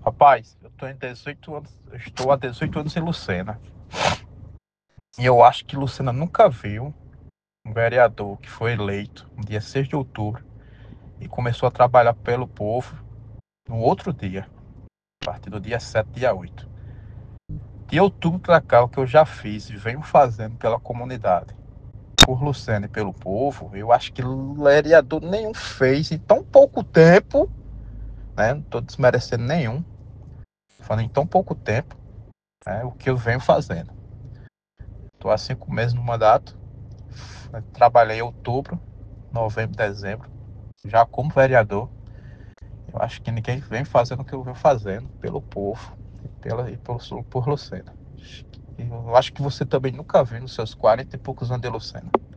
Rapaz, eu estou há 18 anos em Lucena. E eu acho que Lucena nunca viu um vereador que foi eleito no dia 6 de outubro e começou a trabalhar pelo povo no outro dia, a partir do dia 7, dia 8. De outubro para cá, o que eu já fiz e venho fazendo pela comunidade, por Lucena e pelo povo, eu acho que vereador nenhum fez em tão pouco tempo, né? Não estou desmerecendo nenhum, falando em tão pouco tempo, né, o que eu venho fazendo. Estou há 5 meses no mandato, trabalhei em outubro, novembro, dezembro, já como vereador. Eu acho que ninguém vem fazendo o que eu venho fazendo pelo povo por Lucena. Eu acho que você também nunca viu nos seus 40 e poucos anos de Lucena.